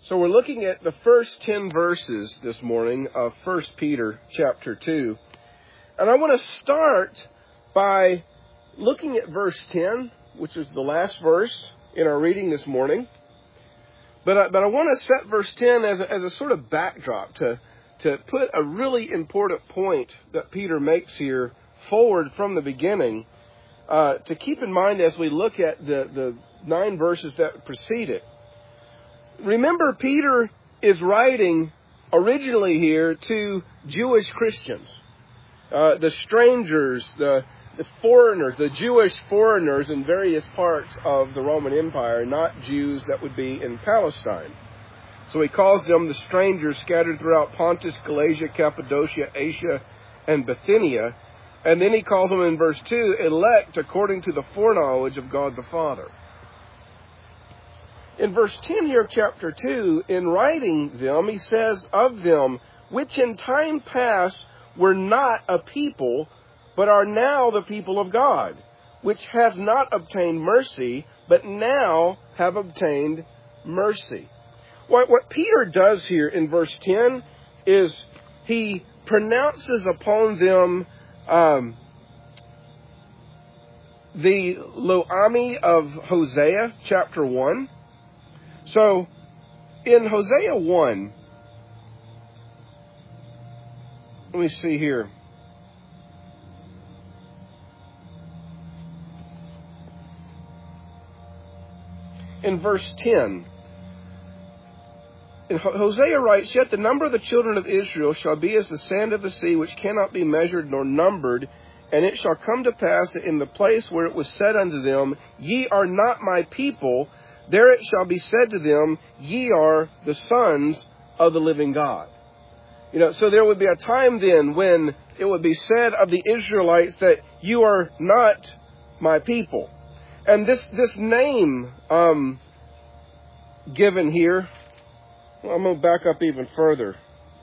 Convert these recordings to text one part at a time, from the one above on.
So we're looking at the first 10 verses this morning of 1 Peter chapter 2. And I want to start by looking at verse 10, which is the last verse in our reading this morning. But I want to set verse 10 as a sort of backdrop to put a really important point that Peter makes here forward from the beginning, to keep in mind as we look at the 9 verses that precede it. Remember, Peter is writing originally here to Jewish Christians, the strangers, the foreigners, the Jewish foreigners in various parts of the Roman Empire, not Jews that would be in Palestine. So he calls them the strangers scattered throughout Pontus, Galatia, Cappadocia, Asia, and Bithynia. And then he calls them in verse 2, elect according to the foreknowledge of God the Father. In verse 10 here of chapter 2, in writing them, he says of them, which in time past were not a people, but are now the people of God, which have not obtained mercy, but now have obtained mercy. What Peter does here in verse 10 is he pronounces upon them the Lo-Ami of Hosea chapter 1. So, in Hosea 1, let me see here. In verse 10, Hosea writes, yet the number of the children of Israel shall be as the sand of the sea, which cannot be measured nor numbered. And it shall come to pass that in the place where it was said unto them, ye are not my people, there it shall be said to them, ye are the sons of the living God. So there would be a time then when it would be said of the Israelites that you are not my people. And this name given here, I'm going to back up even further.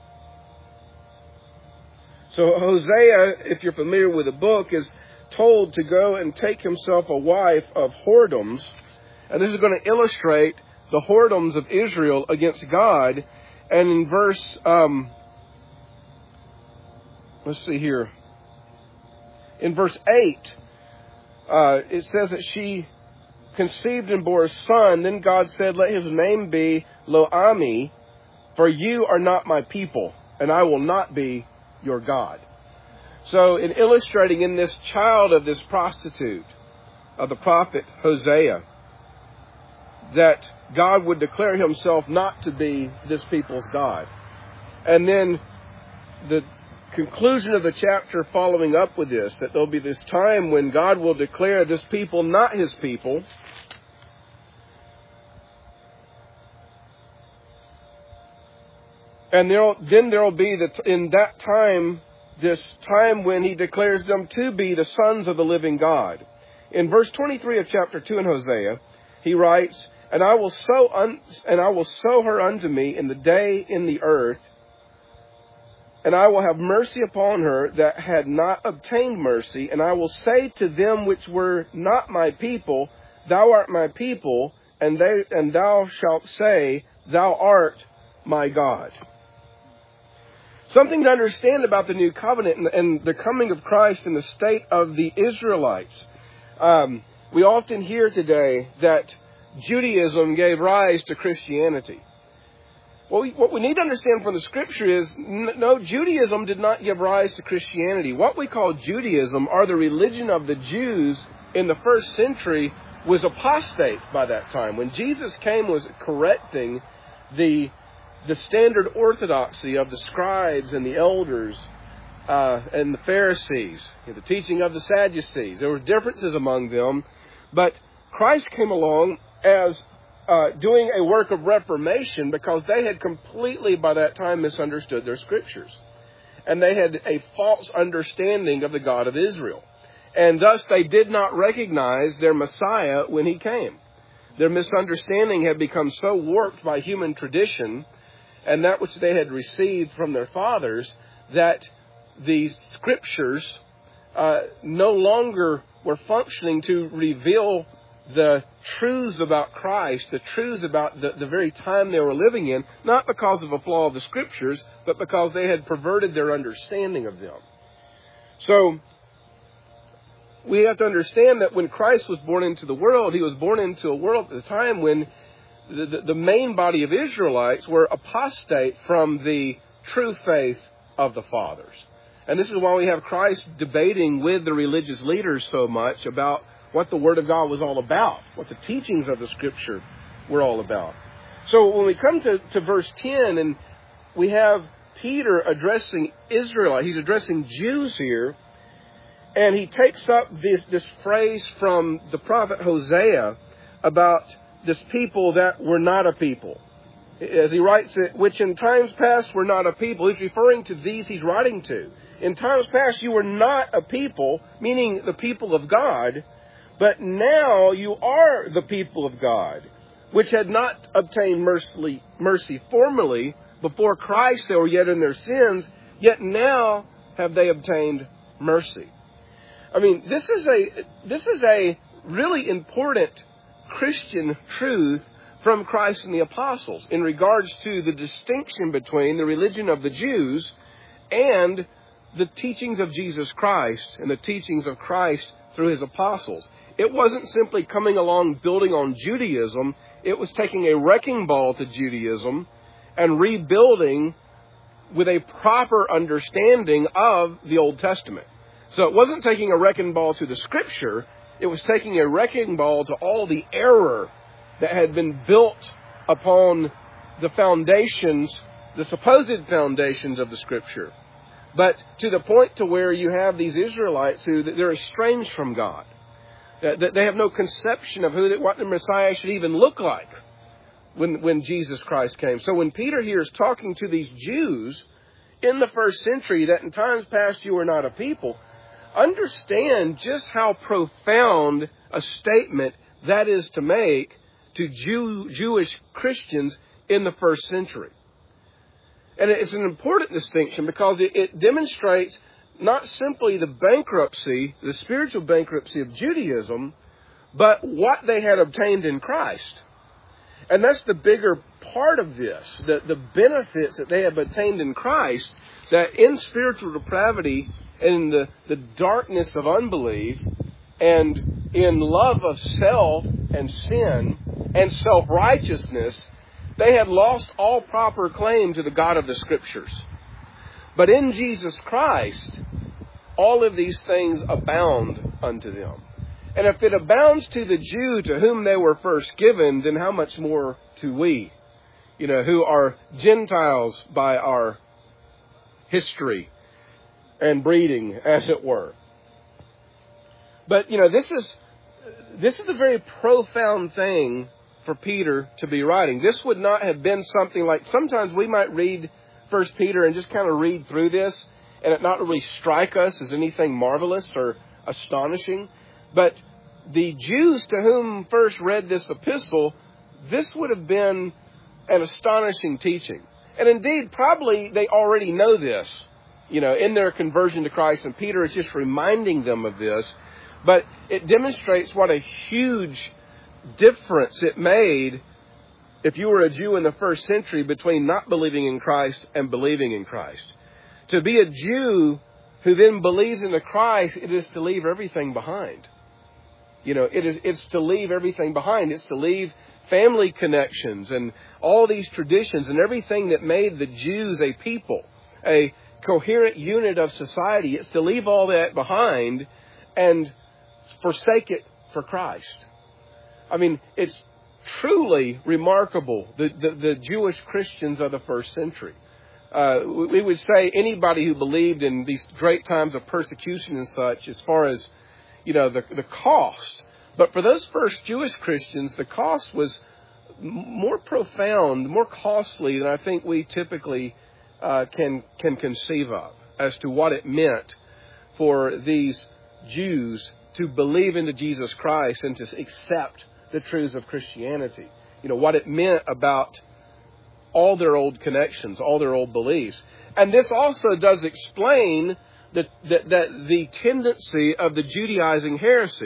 So Hosea, if you're familiar with the book, is told to go and take himself a wife of whoredoms. And this is going to illustrate the whoredoms of Israel against God. And in verse, let's see here. In verse 8, it says that she conceived and bore a son. Then God said, let his name be Lo-Ami, for you are not my people, and I will not be your God. So in illustrating in this child of this prostitute, of the prophet Hosea, that God would declare himself not to be this people's God. And then the conclusion of the chapter following up with this, that there'll be this time when God will declare this people not his people. And then there'll be in that time, this time when he declares them to be the sons of the living God. In verse 23 of chapter 2 in Hosea, he writes, and I will sow her unto me in the day in the earth, and I will have mercy upon her that had not obtained mercy, and I will say to them which were not my people, thou art my people, and thou shalt say, thou art my God. Something to understand about the new covenant and the coming of Christ and the state of the Israelites. We often hear today that Judaism gave rise to Christianity. What we need to understand from the Scripture is, no, Judaism did not give rise to Christianity. What we call Judaism, or the religion of the Jews in the first century, was apostate by that time. When Jesus came, was correcting the standard orthodoxy of the scribes and the elders and the Pharisees, the teaching of the Sadducees. There were differences among them, but Christ came along as doing a work of reformation, because they had completely by that time misunderstood their scriptures. And they had a false understanding of the God of Israel. And thus they did not recognize their Messiah when he came. Their misunderstanding had become so warped by human tradition and that which they had received from their fathers, that the scriptures no longer were functioning to reveal the truths about Christ, the truths about the very time they were living in, not because of a flaw of the Scriptures, but because they had perverted their understanding of them. So, we have to understand that when Christ was born into the world, He was born into a world at the time when the main body of Israelites were apostate from the true faith of the fathers. And this is why we have Christ debating with the religious leaders so much about what the Word of God was all about, what the teachings of the Scripture were all about. So when we come to verse 10, and we have Peter addressing Israel, he's addressing Jews here, and he takes up this phrase from the prophet Hosea about this people that were not a people. As he writes it, which in times past were not a people. He's referring to these he's writing to. In times past you were not a people, meaning the people of God, but now you are the people of God, which had not obtained mercy formerly. Before Christ they were yet in their sins, yet now have they obtained mercy. I mean, this is a really important Christian truth from Christ and the apostles in regards to the distinction between the religion of the Jews and the teachings of Jesus Christ and the teachings of Christ through His apostles. It wasn't simply coming along building on Judaism. It was taking a wrecking ball to Judaism and rebuilding with a proper understanding of the Old Testament. So it wasn't taking a wrecking ball to the Scripture. It was taking a wrecking ball to all the error that had been built upon the foundations, the supposed foundations of the Scripture. But to the point to where you have these Israelites who they're estranged from God. That they have no conception of what the Messiah should even look like when Jesus Christ came. So when Peter here is talking to these Jews in the first century, that in times past you were not a people, understand just how profound a statement that is to make to Jewish Christians in the first century. And it's an important distinction because it demonstrates not simply the bankruptcy, the spiritual bankruptcy of Judaism, but what they had obtained in Christ. And that's the bigger part of this, the benefits that they have obtained in Christ, that in spiritual depravity and in the darkness of unbelief and in love of self and sin and self-righteousness, they had lost all proper claim to the God of the Scriptures. But in Jesus Christ, all of these things abound unto them. And if it abounds to the Jew to whom they were first given, then how much more to we, who are Gentiles by our history and breeding, as it were. But, this is a very profound thing for Peter to be writing. This would not have been something like, sometimes we might read 1 Peter and just kind of read through this and it not really strike us as anything marvelous or astonishing. But the Jews to whom first read this epistle, this would have been an astonishing teaching. And indeed, probably they already know this, in their conversion to Christ. And Peter is just reminding them of this. But it demonstrates what a huge difference it made if you were a Jew in the first century between not believing in Christ and believing in Christ. To be a Jew who then believes in the Christ, it is to leave everything behind. It's to leave everything behind. It's to leave family connections and all these traditions and everything that made the Jews a people, a coherent unit of society. It's to leave all that behind and forsake it for Christ. I mean, it's truly remarkable, the Jewish Christians of the first century. We would say anybody who believed in these great times of persecution and such, as far as, the cost. But for those first Jewish Christians, the cost was more profound, more costly than I think we typically can conceive of, as to what it meant for these Jews to believe into Jesus Christ and to accept the truths of Christianity. What it meant about all their old connections, all their old beliefs. And this also does explain that the tendency of the Judaizing heresy.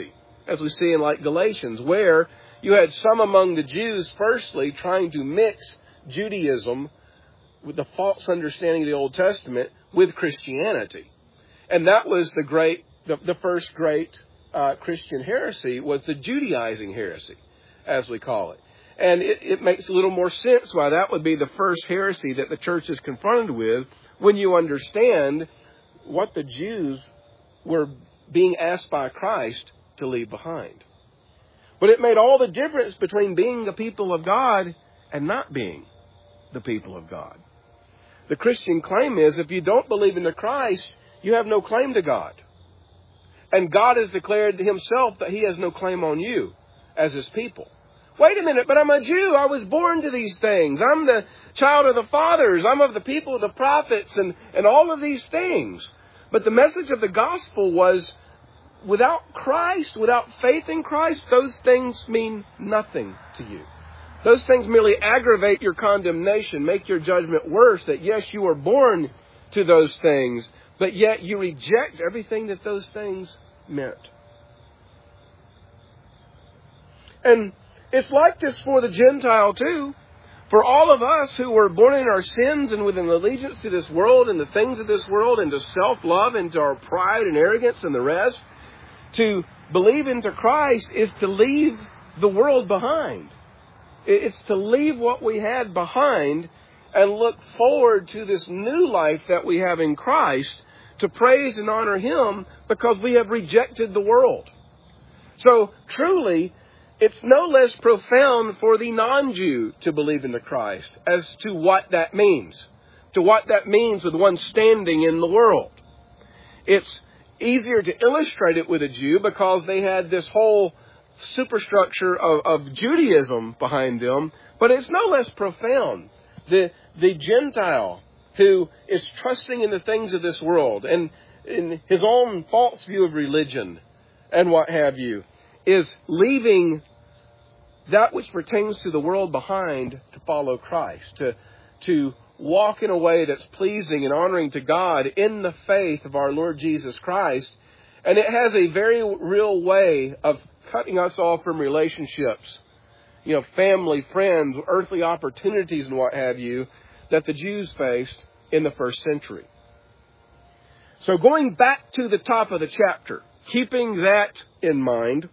as we see in like Galatians, where you had some among the Jews, firstly, trying to mix Judaism with the false understanding of the Old Testament with Christianity. And that was the first great Christian heresy, was the Judaizing heresy, as we call it. And it makes a little more sense why that would be the first heresy that the church is confronted with, when you understand what the Jews were being asked by Christ to leave behind. But it made all the difference between being the people of God and not being the people of God. The Christian claim is, if you don't believe in the Christ, you have no claim to God. And God has declared himself that he has no claim on you as his people. Wait a minute, but I'm a Jew. I was born to these things. I'm the child of the fathers. I'm of the people of the prophets and all of these things. But the message of the gospel was, without Christ, without faith in Christ, those things mean nothing to you. Those things merely aggravate your condemnation, make your judgment worse, that yes, you were born to those things, but yet you reject everything that those things meant. And it's like this for the Gentile too. For all of us who were born in our sins and with an allegiance to this world and the things of this world and to self-love and to our pride and arrogance and the rest, to believe into Christ is to leave the world behind. It's to leave what we had behind and look forward to this new life that we have in Christ, to praise and honor him because we have rejected the world. So truly, it's no less profound for the non-Jew to believe in the Christ as to what that means, to what that means with one standing in the world. It's easier to illustrate it with a Jew because they had this whole superstructure of Judaism behind them, but it's no less profound. The Gentile who is trusting in the things of this world and in his own false view of religion and what have you, is leaving that which pertains to the world behind to follow Christ, to walk in a way that's pleasing and honoring to God in the faith of our Lord Jesus Christ. And it has a very real way of cutting us off from relationships, family, friends, earthly opportunities and what have you, that the Jews faced in the first century. So going back to the top of the chapter, keeping that in mind,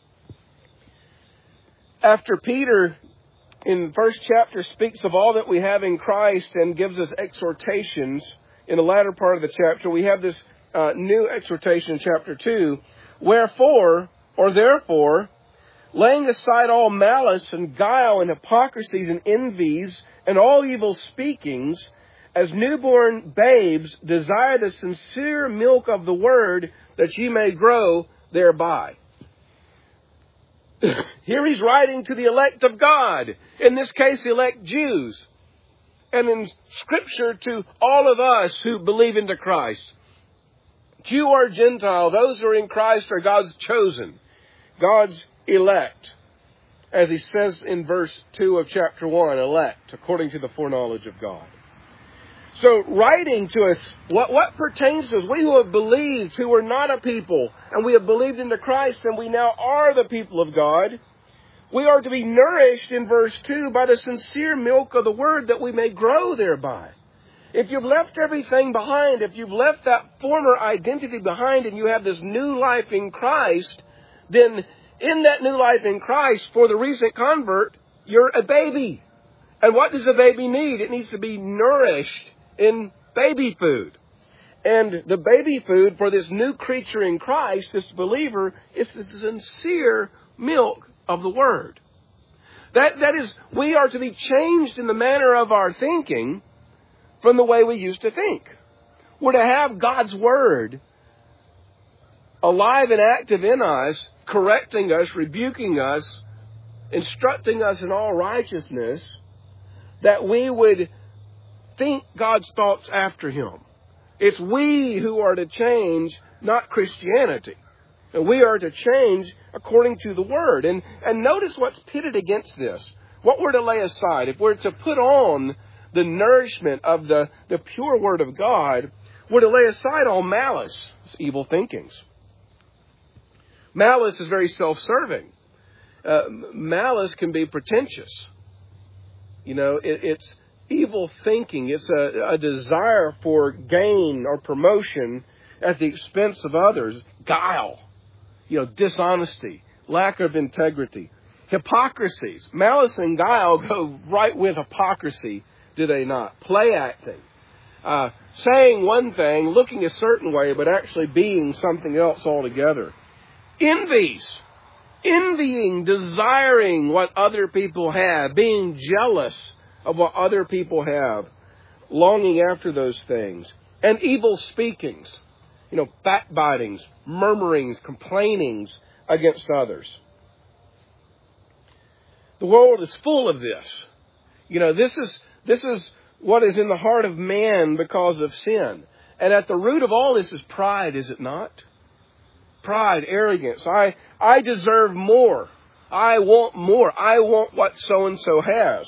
after Peter in the first chapter speaks of all that we have in Christ and gives us exhortations, in the latter part of the chapter we have this new exhortation in chapter 2. Wherefore, or therefore, laying aside all malice and guile and hypocrisies and envies and all evil speakings, as newborn babes desire the sincere milk of the word, that ye may grow thereby. Here he's writing to the elect of God, in this case the elect Jews, and in Scripture to all of us who believe into Christ. Jew or Gentile, those who are in Christ are God's chosen, God's elect. As he says in verse 2 of chapter 1, elect, according to the foreknowledge of God. So writing to us, what pertains to us, we who have believed, who were not a people, and we have believed into Christ, and we now are the people of God, we are to be nourished, in verse 2, by the sincere milk of the word, that we may grow thereby. If you've left everything behind, if you've left that former identity behind, and you have this new life in Christ, then in that new life in Christ, for the recent convert, you're a baby. And what does a baby need? It needs to be nourished in baby food. And the baby food for this new creature in Christ, this believer, is the sincere milk of the Word. That is, we are to be changed in the manner of our thinking from the way we used to think. We're to have God's Word alive and active in us, correcting us, rebuking us, instructing us in all righteousness, that we would think God's thoughts after Him. It's we who are to change, not Christianity. And we are to change according to the Word. And notice what's pitted against this. What we're to lay aside. If we're to put on the nourishment of the pure Word of God, we're to lay aside all malice, evil thinkings. Malice is very self-serving. Malice can be pretentious. It's evil thinking. It's a desire for gain or promotion at the expense of others. Guile, dishonesty, lack of integrity. Hypocrisies. Malice and guile go right with hypocrisy, do they not? Play acting. Saying one thing, looking a certain way, but actually being something else altogether. Envying, desiring what other people have, being jealous of what other people have, longing after those things. And evil speakings, backbitings, murmurings, complainings against others. The world is full of this. This is what is in the heart of man because of sin. And at the root of all this is pride, is it not? Pride, arrogance. I deserve more. I want more. I want what so-and-so has.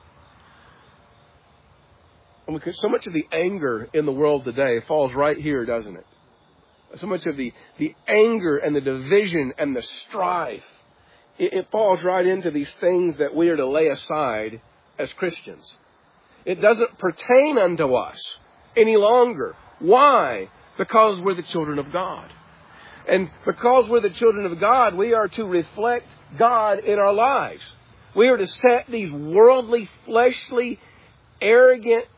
So much of the anger in the world today falls right here, doesn't it? So much of the anger and the division and the strife, it falls right into these things that we are to lay aside as Christians. It doesn't pertain unto us any longer. Why? Because we're the children of God. And because we're the children of God, we are to reflect God in our lives. We are to set these worldly, fleshly, arrogant,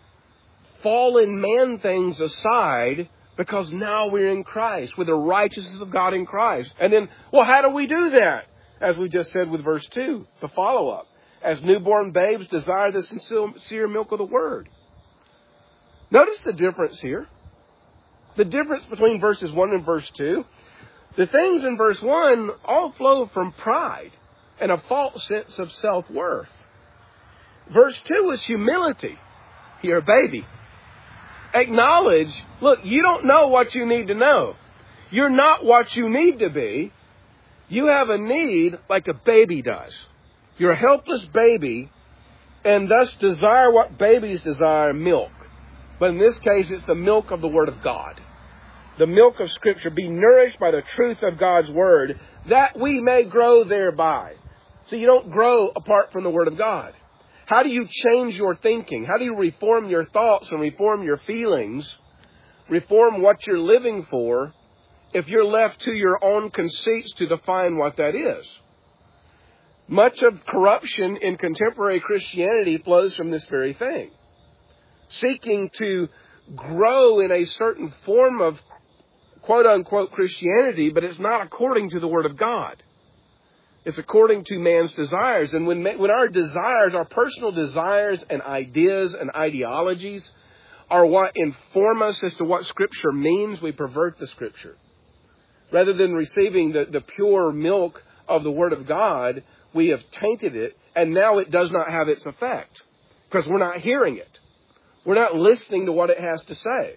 fallen man things aside because now we're in Christ, with the righteousness of God in Christ. And then, how do we do that? As we just said with verse 2, the follow-up. As newborn babes desire the sincere milk of the Word. Notice the difference here. The difference between verses 1 and verse 2. The things in verse 1 all flow from pride and a false sense of self-worth. Verse 2 is humility. You're a baby. Acknowledge, look, you don't know what you need to know. You're not what you need to be. You have a need like a baby does. You're a helpless baby and thus desire what babies desire, milk. But in this case, it's the milk of the Word of God. The milk of Scripture. Be nourished by the truth of God's Word, that we may grow thereby. So you don't grow apart from the Word of God. How do you change your thinking? How do you reform your thoughts and reform your feelings? Reform what you're living for if you're left to your own conceits to define what that is. Much of corruption in contemporary Christianity flows from this very thing. Seeking to grow in a certain form of quote-unquote Christianity, but it's not according to the Word of God. It's according to man's desires. And when our desires, our personal desires and ideas and ideologies are what inform us as to what Scripture means, we pervert the Scripture. Rather than receiving the pure milk of the Word of God, we have tainted it, and now it does not have its effect because we're not hearing it. We're not listening to what it has to say.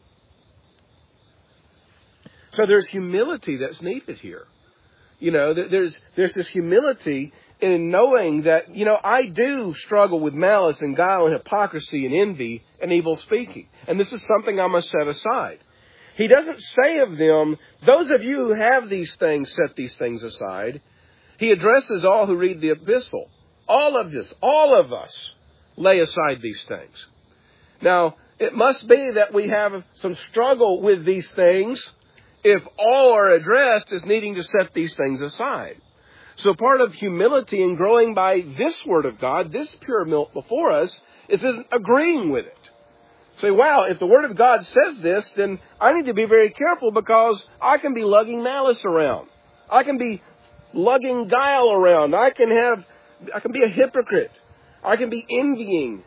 So there's humility that's needed here. There's this humility in knowing that, I do struggle with malice and guile and hypocrisy and envy and evil speaking. And this is something I must set aside. He doesn't say of them, those of you who have these things, set these things aside. He addresses all who read the epistle. All of us lay aside these things. Now, it must be that we have some struggle with these things if all are addressed as needing to set these things aside. So part of humility and growing by this Word of God, this pure milk before us, is agreeing with it. Say, wow, if the Word of God says this, then I need to be very careful because I can be lugging malice around. I can be lugging guile around. I can be a hypocrite. I can be envying.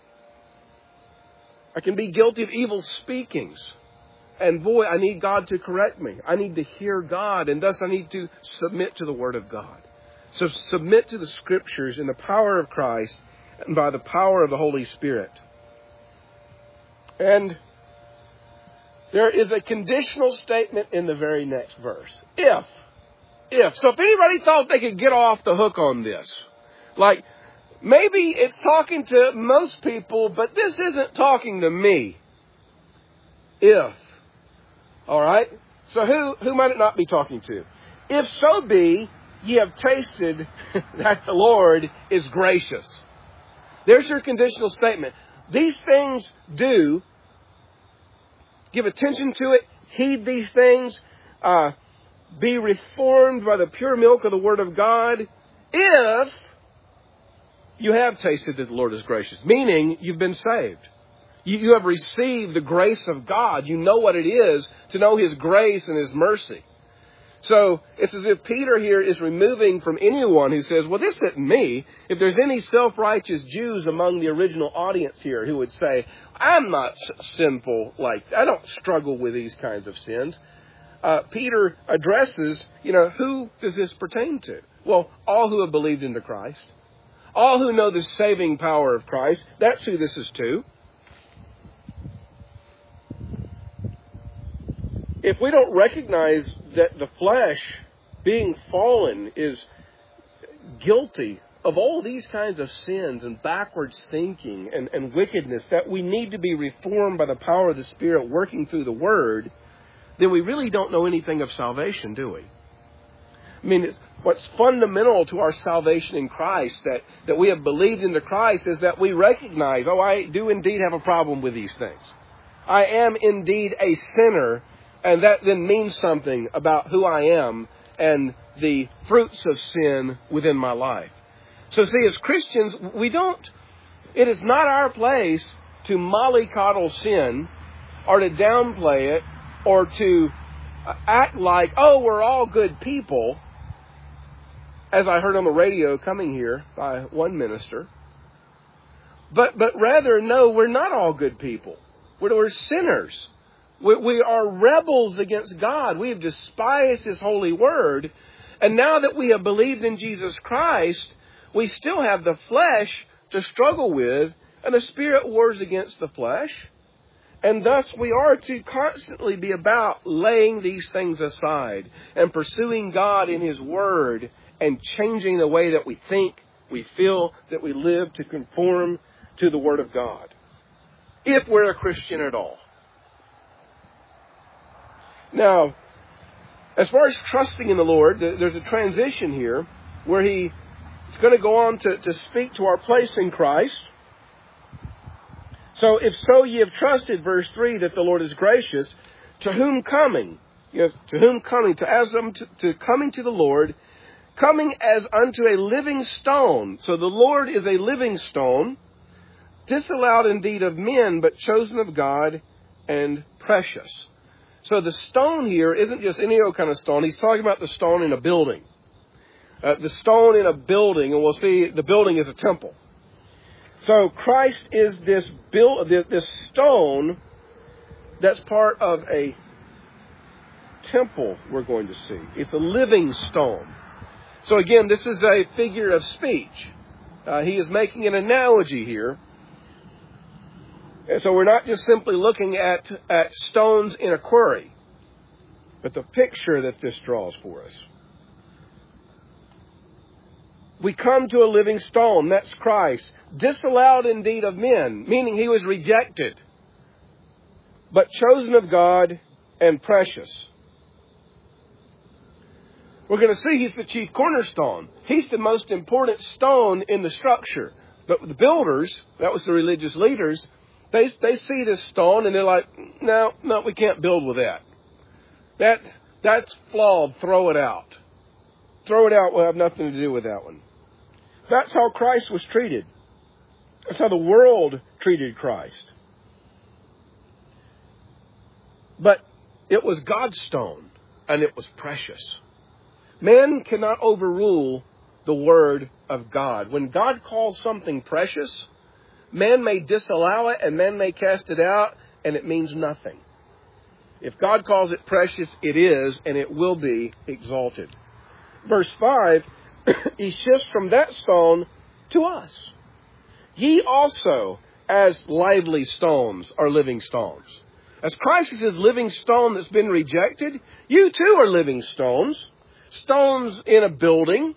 I can be guilty of evil speakings. And boy, I need God to correct me. I need to hear God, and thus I need to submit to the Word of God. So submit to the Scriptures in the power of Christ and by the power of the Holy Spirit. And there is a conditional statement in the very next verse. If. So if anybody thought they could get off the hook on this, like maybe it's talking to most people, but this isn't talking to me. If. All right? So who might it not be talking to? If so be ye have tasted that the Lord is gracious. There's your conditional statement. These things do. Give attention to it. Heed these things. Be reformed by the pure milk of the Word of God. If you have tasted that the Lord is gracious. Meaning you've been saved. You have received the grace of God. You know what it is to know His grace and His mercy. So it's as if Peter here is removing from anyone who says, well, this isn't me. If there's any self-righteous Jews among the original audience here who would say, I'm not sinful I don't struggle with these kinds of sins. Peter addresses, who does this pertain to? Well, all who have believed into Christ. All who know the saving power of Christ. That's who this is to. If we don't recognize that the flesh, being fallen, is guilty of all these kinds of sins and backwards thinking and wickedness, that we need to be reformed by the power of the Spirit working through the Word, then we really don't know anything of salvation, do we? I mean, what's fundamental to our salvation in Christ, that we have believed into Christ, is that we recognize, I do indeed have a problem with these things. I am indeed a sinner. And that then means something about who I am and the fruits of sin within my life. So see, as Christians, it is not our place to mollycoddle sin or to downplay it or to act like, we're all good people, as I heard on the radio coming here by one minister. But rather, no, we're not all good people. We're sinners. We are rebels against God. We have despised His holy word. And now that we have believed in Jesus Christ, we still have the flesh to struggle with, and the Spirit wars against the flesh. And thus we are to constantly be about laying these things aside and pursuing God in His word and changing the way that we think, we feel, that we live to conform to the Word of God. If we're a Christian at all. Now, as far as trusting in the Lord, there's a transition here where He's going to go on to speak to our place in Christ. So, if so ye have trusted, verse 3, that the Lord is gracious, to whom coming? To whom coming? To coming to the Lord, coming as unto a living stone. So the Lord is a living stone, disallowed indeed of men, but chosen of God and precious. So the stone here isn't just any old kind of stone. He's talking about the stone in a building. The stone in a building, and we'll see the building is a temple. So Christ is this stone that's part of a temple we're going to see. It's a living stone. So again, this is a figure of speech. He is making an analogy here. And so we're not just simply looking at stones in a quarry, but the picture that this draws for us. We come to a living stone, that's Christ, disallowed indeed of men, meaning He was rejected, but chosen of God and precious. We're going to see He's the chief cornerstone. He's the most important stone in the structure. But the builders, that was the religious leaders, they see this stone and they're like, no, we can't build with that. That's flawed. Throw it out. Throw it out. We'll have nothing to do with that one. That's how Christ was treated. That's how the world treated Christ. But it was God's stone, and it was precious. Man cannot overrule the Word of God. When God calls something precious, man may disallow it and man may cast it out, and it means nothing. If God calls it precious, it is, and it will be exalted. Verse 5, He shifts from that stone to us. Ye also, as lively stones, are living stones. As Christ is His living stone that's been rejected, you too are living stones. Stones in a building.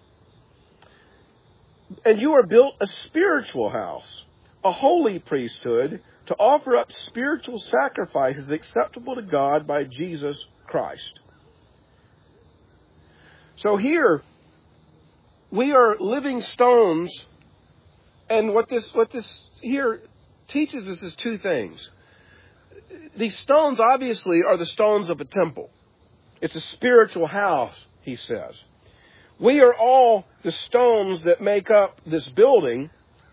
And you are built a spiritual house, a holy priesthood, to offer up spiritual sacrifices acceptable to God by Jesus Christ. So here, we are living stones, and what this here teaches us is two things. These stones obviously are the stones of a temple. It's a spiritual house, he says. We are all the stones that make up this building,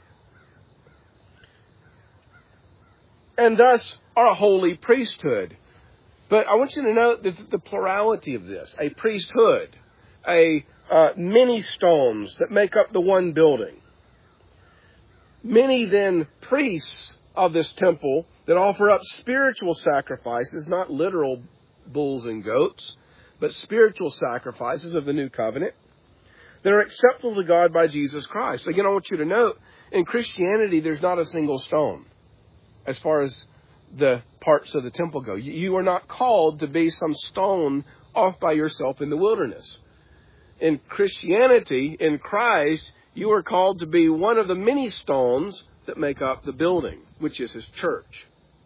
and thus are a holy priesthood. But I want you to note the plurality of this. A priesthood, many stones that make up the one building. Many then priests of this temple that offer up spiritual sacrifices, not literal bulls and goats, but spiritual sacrifices of the new covenant that are acceptable to God by Jesus Christ. Again, I want you to note, in Christianity, there's not a single stone as far as the parts of the temple go. You are not called to be some stone off by yourself in the wilderness. In Christianity, in Christ, you are called to be one of the many stones that make up the building, which is His church.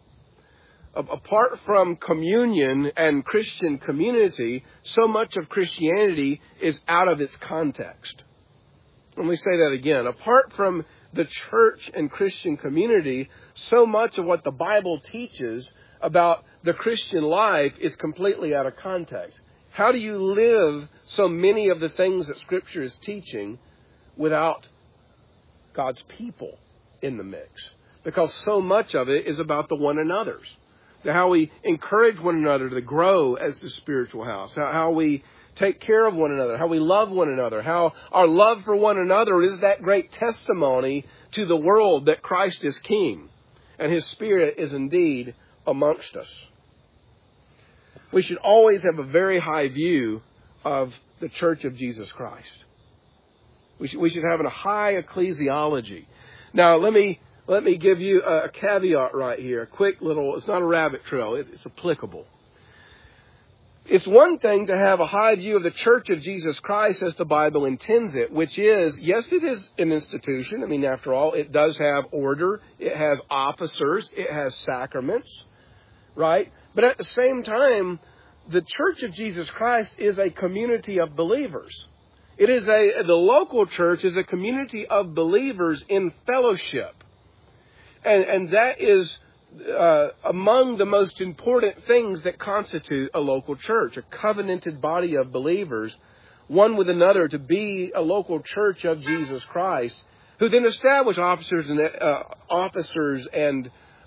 Apart from communion and Christian community, so much of Christianity is out of its context. Let me say that again. Apart from the church and Christian community, so much of what the Bible teaches about the Christian life is completely out of context. How do you live so many of the things that Scripture is teaching without God's people in the mix? Because so much of it is about the one another's. How we encourage one another to grow as the spiritual house. How we take care of one another. How we love one another. How our love for one another is that great testimony to the world that Christ is King and His Spirit is indeed amongst us. We should always have a very high view of the Church of Jesus Christ. We should have a high ecclesiology. Now, let me give you a caveat right here. A quick little, it's not a rabbit trail. It's applicable. It's one thing to have a high view of the Church of Jesus Christ as the Bible intends it, which is, yes, it is an institution. I mean, after all, it does have order. It has officers. It has sacraments, right? But at the same time, the Church of Jesus Christ is a community of believers. It is the local church is a community of believers in fellowship. And that is among the most important things that constitute a local church, a covenanted body of believers, one with another, to be a local church of Jesus Christ, who then establish officers and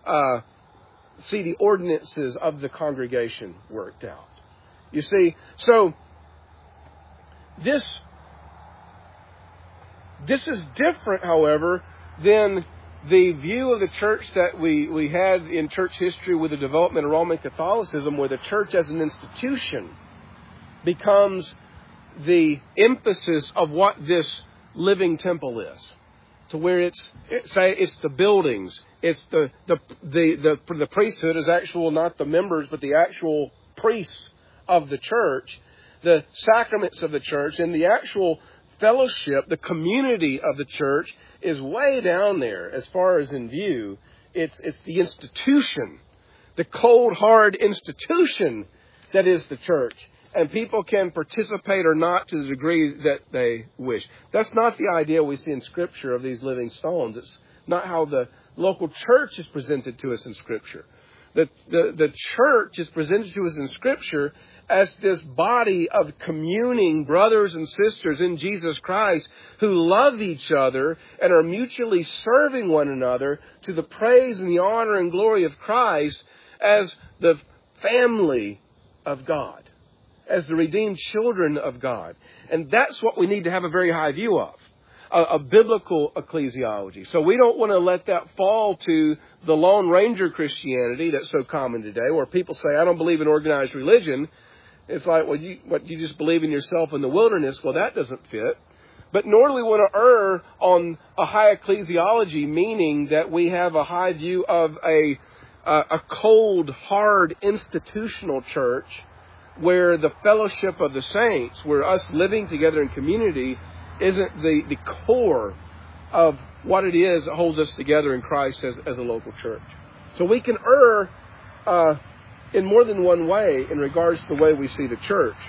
see the ordinances of the congregation worked out. You see, so this is different, however, than the view of the church that we had in church history with the development of Roman Catholicism, where the church as an institution becomes the emphasis of what this living temple is. To where it's the buildings, it's the priesthood is actual, not the members, but the actual priests of the church, the sacraments of the church, and the actual fellowship, the community of the church is way down there as far as in view. It's the institution, the cold, hard institution that is the church. And people can participate or not to the degree that they wish. That's not the idea we see in Scripture of these living stones. It's not how the local church is presented to us in Scripture. The church is presented to us in Scripture as this body of communing brothers and sisters in Jesus Christ who love each other and are mutually serving one another to the praise and the honor and glory of Christ as the family of God, as the redeemed children of God. And that's what we need to have a very high view of, a biblical ecclesiology. So we don't want to let that fall to the Lone Ranger Christianity that's so common today, where people say, I don't believe in organized religion. It's like, well, you just believe in yourself in the wilderness. Well, that doesn't fit. But nor do we want to err on a high ecclesiology, meaning that we have a high view of a cold, hard institutional church where the fellowship of the saints, where us living together in community, isn't the core of what it is that holds us together in Christ as a local church. So we can err in more than one way in regards to the way we see the church.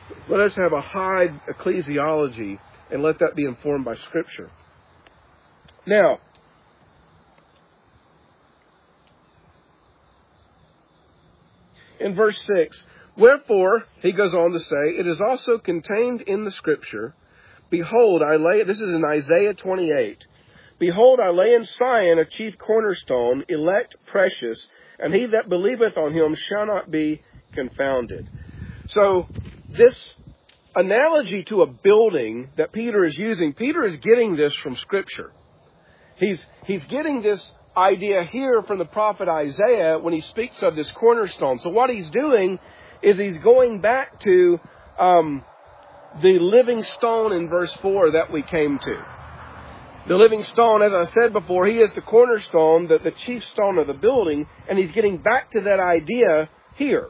Let us have a high ecclesiology and let that be informed by Scripture. Now, in verse 6, wherefore, he goes on to say, it is also contained in the Scripture, behold, I lay, this is in Isaiah 28, behold, I lay in Sion a chief cornerstone, elect, precious, and he that believeth on him shall not be confounded. So, this analogy to a building that Peter is using, Peter is getting this from Scripture. He's getting this idea here from the prophet Isaiah when he speaks of this cornerstone. So what he's doing is he's going back to the living stone in verse 4 that we came to. The living stone, as I said before, he is the cornerstone, the chief stone of the building, and he's getting back to that idea here.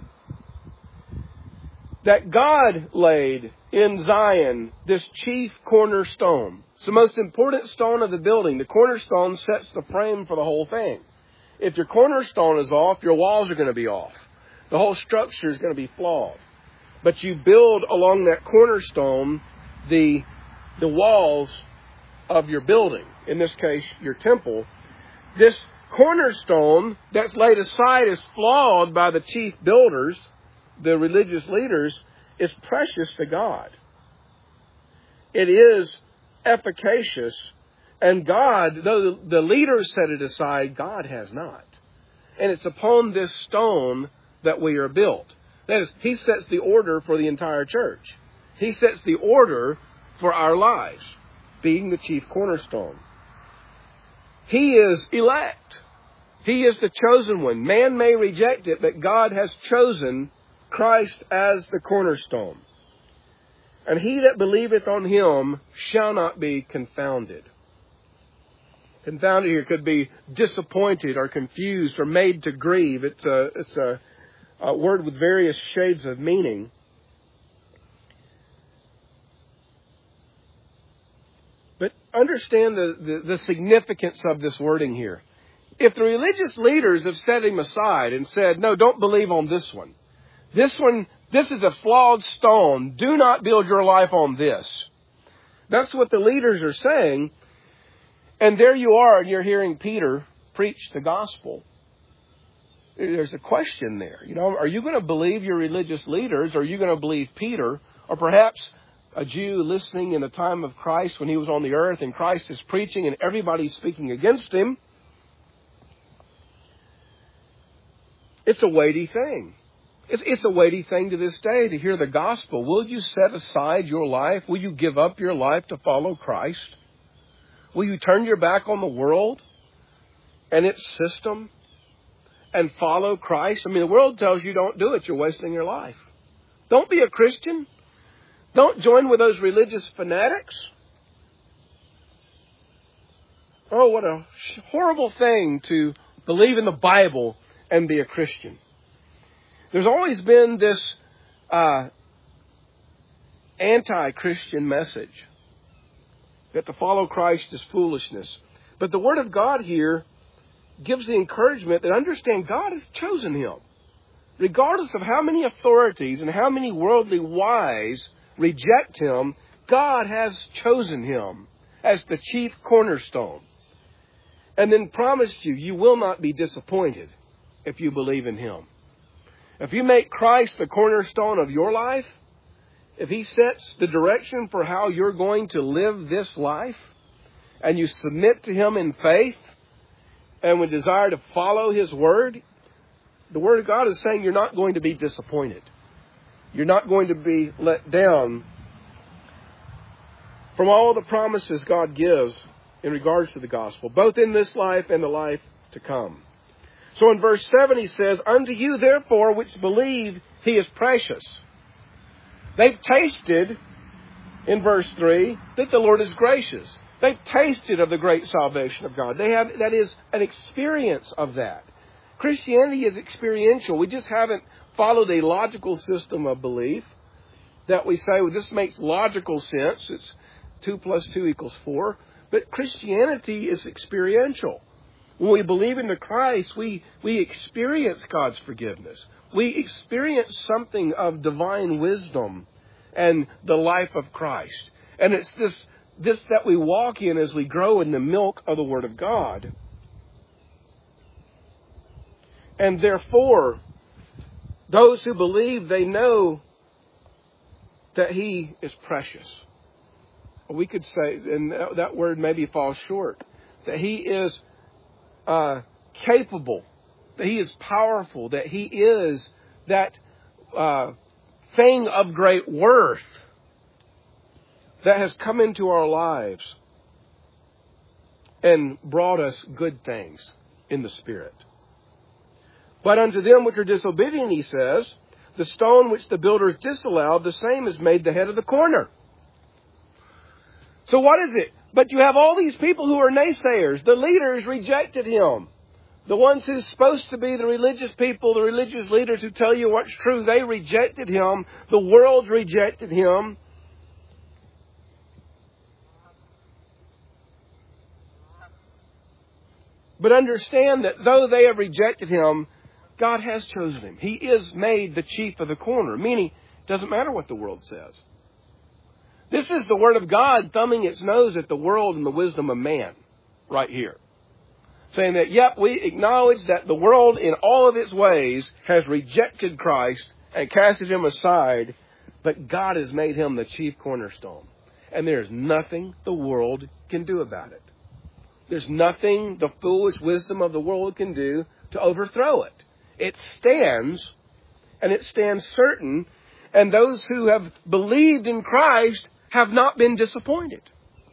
That God laid in Zion this chief cornerstone. It's the most important stone of the building. The cornerstone sets the frame for the whole thing. If your cornerstone is off, your walls are going to be off. The whole structure is going to be flawed. But you build along that cornerstone the walls of your building. In this case, your temple. This cornerstone that's laid aside is flawed by the chief builders, the religious leaders, is precious to God. It is efficacious, and God, though the leaders set it aside, God has not. And it's upon this stone that we are built. That is, He sets the order for the entire church. He sets the order for our lives, being the chief cornerstone. He is elect. He is the chosen one. Man may reject it, but God has chosen Christ as the cornerstone. And he that believeth on him shall not be confounded. Confounded here could be disappointed or confused or made to grieve. It's a word with various shades of meaning. But understand the significance of this wording here. If the religious leaders have set him aside and said, no, don't believe on this one. This is a flawed stone. Do not build your life on this. That's what the leaders are saying. And there you are, and you're hearing Peter preach the gospel. There's a question there. Are you going to believe your religious leaders, or are you going to believe Peter, or perhaps a Jew listening in the time of Christ when he was on the earth and Christ is preaching and everybody's speaking against him? It's a weighty thing. It's a weighty thing to this day to hear the gospel. Will you set aside your life? Will you give up your life to follow Christ? Will you turn your back on the world and its system and follow Christ? The world tells you don't do it. You're wasting your life. Don't be a Christian. Don't join with those religious fanatics. Oh, what a horrible thing to believe in the Bible and be a Christian. There's always been this anti-Christian message that to follow Christ is foolishness. But the Word of God here gives the encouragement that understand God has chosen him. Regardless of how many authorities and how many worldly wise reject him, God has chosen him as the chief cornerstone. And then promised you will not be disappointed if you believe in him. If you make Christ the cornerstone of your life, if he sets the direction for how you're going to live this life, and you submit to him in faith, and with desire to follow his word, the Word of God is saying you're not going to be disappointed. You're not going to be let down from all the promises God gives in regards to the gospel, both in this life and the life to come. So in verse 7 he says, unto you therefore which believe he is precious. They've tasted, in verse 3, that the Lord is gracious. They've tasted of the great salvation of God. They have, that is, an experience of that. Christianity is experiential. We just haven't followed a logical system of belief that we say, well, this makes logical sense. It's 2 plus 2 equals 4. But Christianity is experiential. When we believe in the Christ, we experience God's forgiveness. We experience something of divine wisdom and the life of Christ. And it's this that we walk in as we grow in the milk of the Word of God. And therefore, those who believe, they know that He is precious. We could say, and that word maybe falls short, that He is capable, that He is powerful, that He is that thing of great worth that has come into our lives and brought us good things in the Spirit. But unto them which are disobedient, He says, the stone which the builders disallowed, the same is made the head of the corner. So what is it? But you have all these people who are naysayers. The leaders rejected Him. The ones who's supposed to be the religious people, the religious leaders who tell you what's true, they rejected Him. The world rejected Him. But understand that though they have rejected Him, God has chosen Him. He is made the chief of the corner, meaning it doesn't matter what the world says. This is the Word of God thumbing its nose at the world and the wisdom of man right here. Saying that, yep, we acknowledge that the world in all of its ways has rejected Christ and casted Him aside, but God has made Him the chief cornerstone. And there's nothing the world can do about it. There's nothing the foolish wisdom of the world can do to overthrow it. It stands, and it stands certain, and those who have believed in Christ have not been disappointed.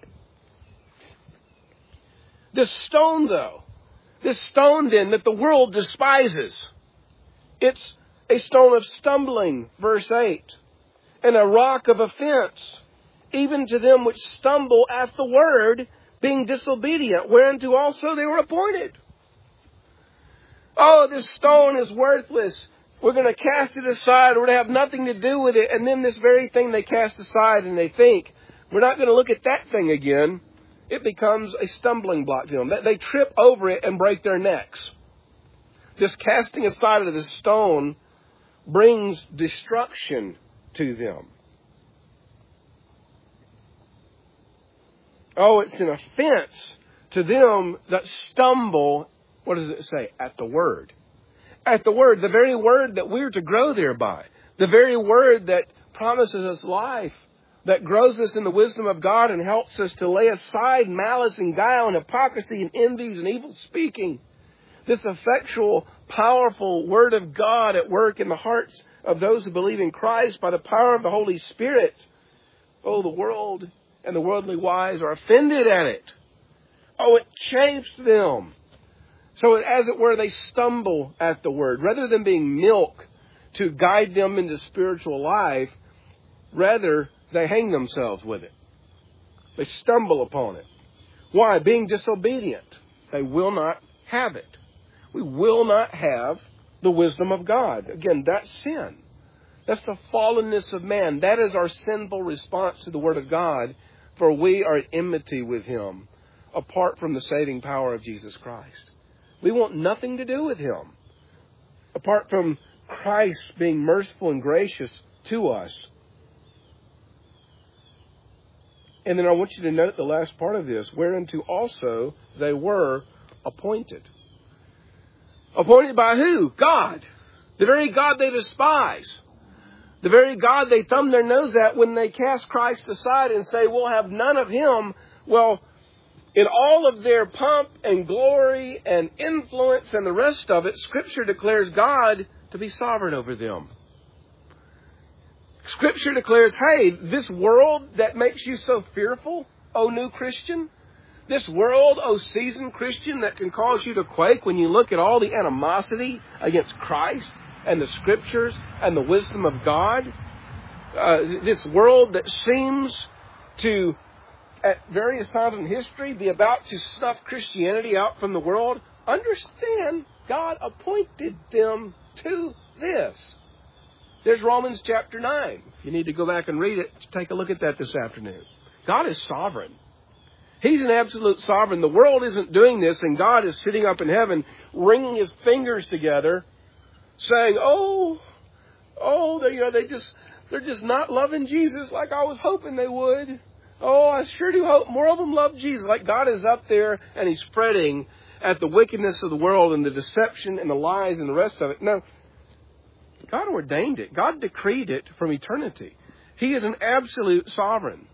This stone, though, this stone then that the world despises, it's a stone of stumbling, verse 8, and a rock of offense, even to them which stumble at the word, being disobedient, whereunto also they were appointed. Oh, this stone is worthless. We're going to cast it aside. We're going to have nothing to do with it. And then this very thing they cast aside and they think, we're not going to look at that thing again. It becomes a stumbling block to them. They trip over it and break their necks. This casting aside of the stone brings destruction to them. Oh, it's an offense to them that stumble, what does it say? At the word. At the word, the very word that we're to grow thereby. The very word that promises us life, that grows us in the wisdom of God and helps us to lay aside malice and guile and hypocrisy and envies and evil speaking. This effectual, powerful word of God at work in the hearts of those who believe in Christ by the power of the Holy Spirit. Oh, the world and the worldly wise are offended at it. Oh, it chafes them. So as it were, they stumble at the word. Rather than being milk to guide them into spiritual life, rather they hang themselves with it. They stumble upon it. Why? Being disobedient. They will not have it. We will not have the wisdom of God. Again, that's sin. That's the fallenness of man. That is our sinful response to the Word of God, for we are at enmity with Him, apart from the saving power of Jesus Christ. We want nothing to do with Him, apart from Christ being merciful and gracious to us. And then I want you to note the last part of this, whereunto also they were appointed. Appointed by who? God. The very God they despise. The very God they thumb their nose at when they cast Christ aside and say, we'll have none of Him. Well, in all of their pomp and glory and influence and the rest of it, Scripture declares God to be sovereign over them. Scripture declares, hey, this world that makes you so fearful, oh new Christian, this world, oh seasoned Christian, that can cause you to quake when you look at all the animosity against Christ and the Scriptures and the wisdom of God, this world that seems to, at various times in history, be about to snuff Christianity out from the world, understand God appointed them to this. There's Romans chapter 9. If you need to go back and read it, take a look at that this afternoon. God is sovereign. He's an absolute sovereign. The world isn't doing this, and God is sitting up in heaven, wringing His fingers together, saying, They're just not loving Jesus like I was hoping they would. Oh, I sure do hope more of them love Jesus. Like God is up there and He's fretting at the wickedness of the world and the deception and the lies and the rest of it. No, God ordained it. God decreed it from eternity. He is an absolute sovereign.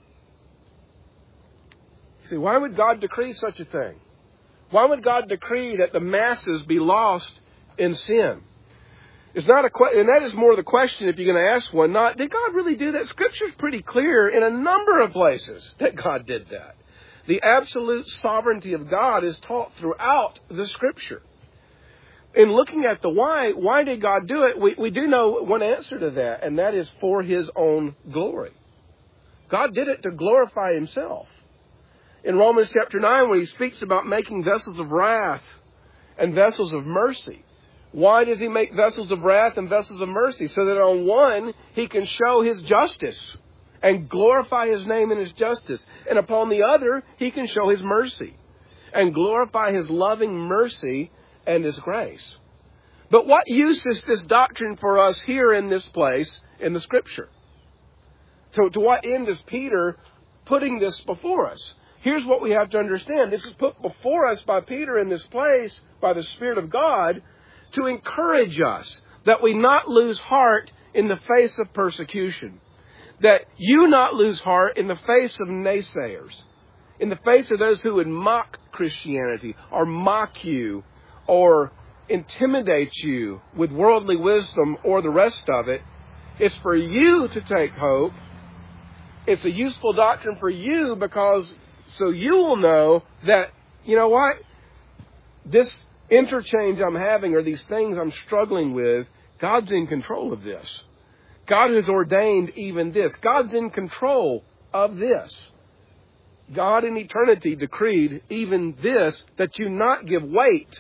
See, why would God decree such a thing? Why would God decree that the masses be lost in sin? It's not and that is more the question if you're going to ask one. Not, did God really do that? Scripture's pretty clear in a number of places that God did that. The absolute sovereignty of God is taught throughout the Scripture. In looking at the why did God do it? We do know one answer to that, and that is for His own glory. God did it to glorify Himself. In Romans chapter 9, where He speaks about making vessels of wrath and vessels of mercy. Why does He make vessels of wrath and vessels of mercy? So that on one, He can show His justice and glorify His name in His justice. And upon the other, He can show His mercy and glorify His loving mercy and His grace. But what use is this doctrine for us here in this place in the Scripture? So to what end is Peter putting this before us? Here's what we have to understand. This is put before us by Peter in this place by the Spirit of God to encourage us that we not lose heart in the face of persecution. That you not lose heart in the face of naysayers. In the face of those who would mock Christianity or mock you or intimidate you with worldly wisdom or the rest of it. It's for you to take hope. It's a useful doctrine for you because so you will know that, you know what? This interchange I'm having or these things I'm struggling with, God's in control of this. God has ordained even this. God's in control of this. God in eternity decreed even this, that you not give weight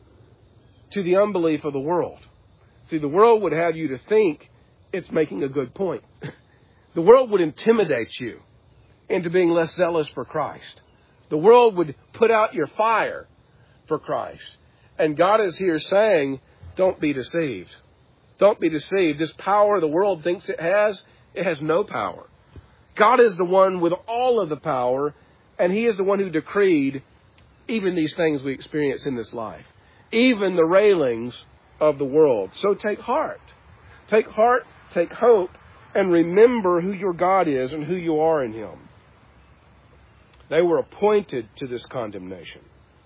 to the unbelief of the world. See, the world would have you to think it's making a good point. The world would intimidate you into being less zealous for Christ. The world would put out your fire for Christ. And God is here saying, don't be deceived. Don't be deceived. This power the world thinks it has no power. God is the one with all of the power, and He is the one who decreed even these things we experience in this life. Even the railings of the world. So take heart. Take heart, take hope, and remember who your God is and who you are in Him. They were appointed to this condemnation.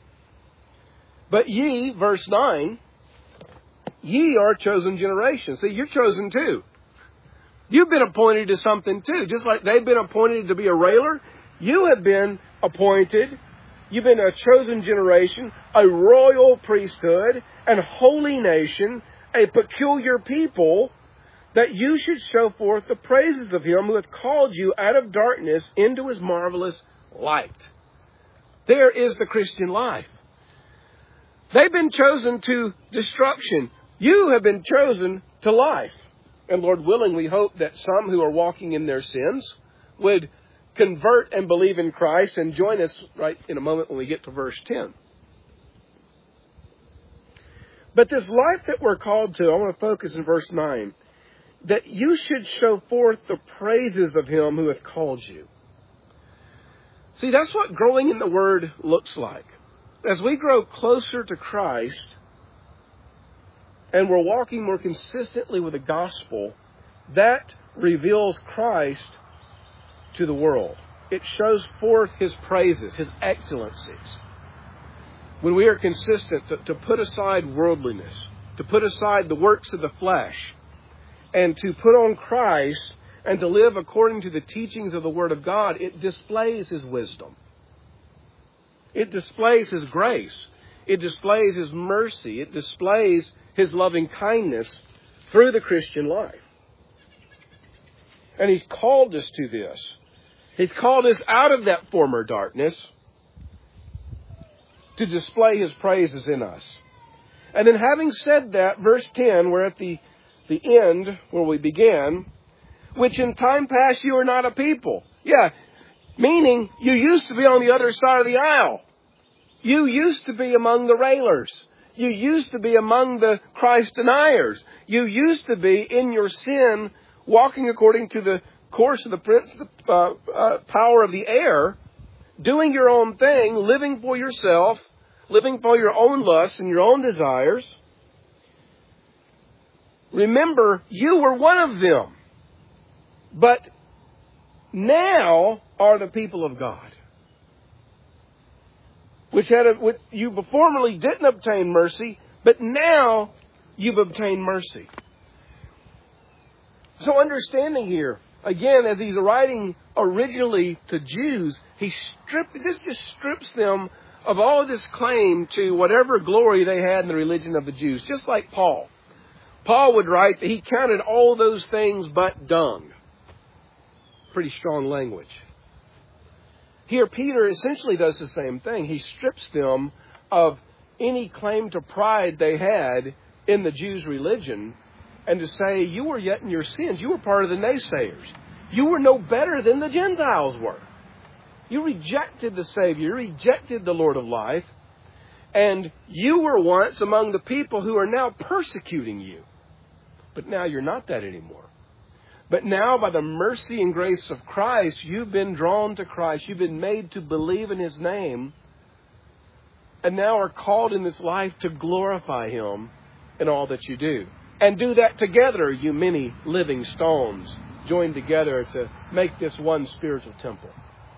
But ye, verse 9, ye are a chosen generation. See, you're chosen too. You've been appointed to something too. Just like they've been appointed to be a railer, you have been appointed. You've been a chosen generation, a royal priesthood, and holy nation, a peculiar people, that you should show forth the praises of Him who hath called you out of darkness into His marvelous light. There is the Christian life. They've been chosen to destruction. You have been chosen to life. And Lord willing, we hope that some who are walking in their sins would convert and believe in Christ and join us right in a moment when we get to verse 10. But this life that we're called to, I want to focus in verse 9, that you should show forth the praises of Him who hath called you. See, that's what growing in the Word looks like. As we grow closer to Christ and we're walking more consistently with the gospel, that reveals Christ to the world. It shows forth His praises, His excellencies. When we are consistent to put aside worldliness, to put aside the works of the flesh, and to put on Christ and to live according to the teachings of the Word of God, it displays His wisdom. It displays His grace. It displays His mercy. It displays His loving kindness through the Christian life. And He's called us to this. He's called us out of that former darkness to display His praises in us. And then having said that, verse 10, we're at the end where we began, which in time past you were not a people. Yeah, meaning you used to be on the other side of the aisle. You used to be among the railers. You used to be among the Christ deniers. You used to be in your sin walking according to the course of the prince, the power of the air, doing your own thing, living for yourself, living for your own lusts and your own desires. Remember, you were one of them, but now are the people of God, which you formerly didn't obtain mercy, but now you've obtained mercy. So understanding here, again, as he's writing originally to Jews, this just strips them of all of this claim to whatever glory they had in the religion of the Jews, just like Paul. Paul would write that he counted all those things but dung. Pretty strong language. Here, Peter essentially does the same thing. He strips them of any claim to pride they had in the Jews' religion, and to say, you were yet in your sins. You were part of the naysayers. You were no better than the Gentiles were. You rejected the Savior. You rejected the Lord of life. And you were once among the people who are now persecuting you. But now you're not that anymore. But now, by the mercy and grace of Christ, you've been drawn to Christ. You've been made to believe in His name. And now are called in this life to glorify Him in all that you do. And do that together, you many living stones, joined together to make this one spiritual temple.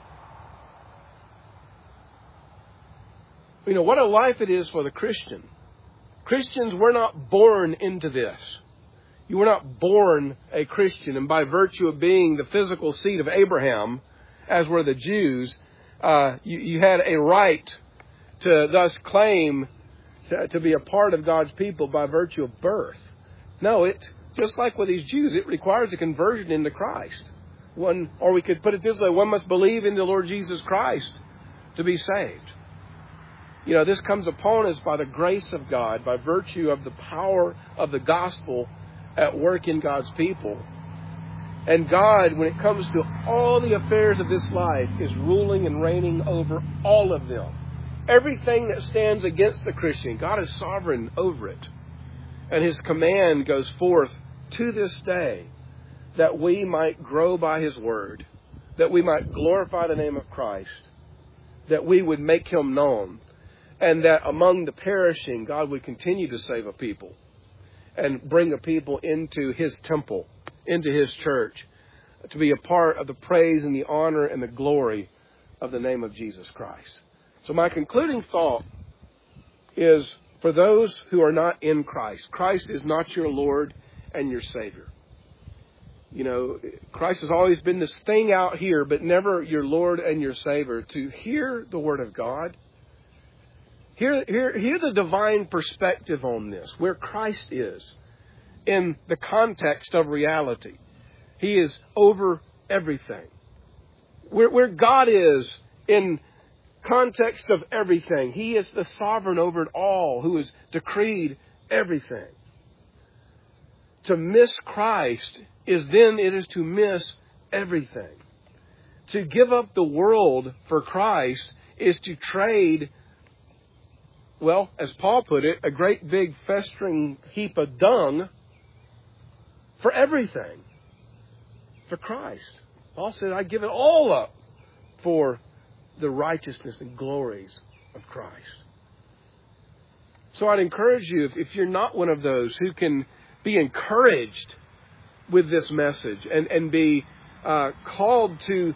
You know, what a life it is for the Christian. Christians were not born into this. You were not born a Christian, and by virtue of being the physical seed of Abraham, as were the Jews, you had a right to thus claim to be a part of God's people by virtue of birth. No, just like with these Jews, it requires a conversion into Christ. Or we could put it this way, one must believe in the Lord Jesus Christ to be saved. You know, this comes upon us by the grace of God, by virtue of the power of the gospel at work in God's people. And God, when it comes to all the affairs of this life, is ruling and reigning over all of them. Everything that stands against the Christian, God is sovereign over it. And His command goes forth to this day that we might grow by His word, that we might glorify the name of Christ, that we would make Him known, and that among the perishing, God would continue to save a people and bring a people into His temple, into His church, to be a part of the praise and the honor and the glory of the name of Jesus Christ. So my concluding thought is, for those who are not in Christ, Christ is not your Lord and your Savior. You know, Christ has always been this thing out here, but never your Lord and your Savior. To hear the Word of God, hear the divine perspective on this, where Christ is in the context of reality. He is over everything. Where God is in context of everything. He is the sovereign over it all, who has decreed everything. To miss Christ is to miss everything. To give up the world for Christ is to trade, well, as Paul put it, a great big festering heap of dung for everything. For Christ. Paul said, I give it all up for the righteousness and glories of Christ. So I'd encourage you, if you're not one of those who can be encouraged with this message and be called to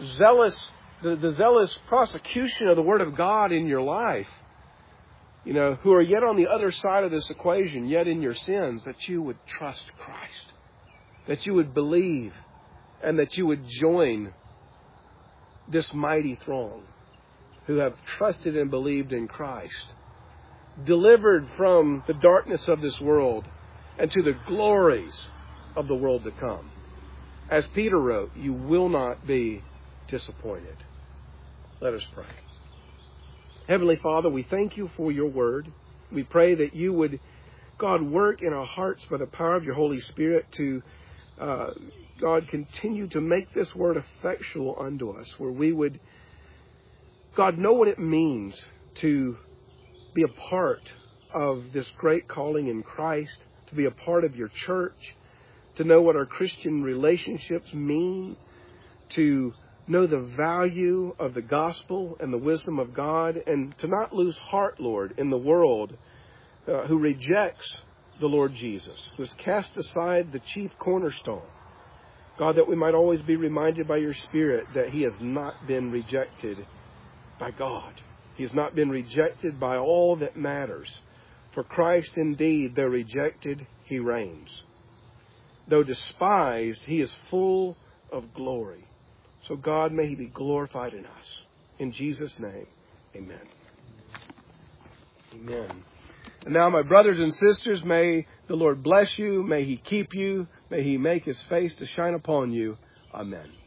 the zealous prosecution of the Word of God in your life, you know, who are yet on the other side of this equation, yet in your sins, that you would trust Christ, that you would believe, and that you would join this mighty throng who have trusted and believed in Christ, delivered from the darkness of this world and to the glories of the world to come. As Peter wrote, you will not be disappointed. Let us pray. Heavenly Father, we thank you for your word. We pray that you would, God, work in our hearts by the power of your Holy Spirit to God, continue to make this word effectual unto us, where we would, God, know what it means to be a part of this great calling in Christ, to be a part of your church, to know what our Christian relationships mean, to know the value of the gospel and the wisdom of God, and to not lose heart, Lord, in the world who rejects the Lord Jesus, who has cast aside the chief cornerstone. God, that we might always be reminded by your Spirit that he has not been rejected by God. He has not been rejected by all that matters. For Christ indeed, though rejected, he reigns. Though despised, he is full of glory. So God, may he be glorified in us. In Jesus' name, amen. Amen. And now, my brothers and sisters, may the Lord bless you. May he keep you. May he make his face to shine upon you. Amen.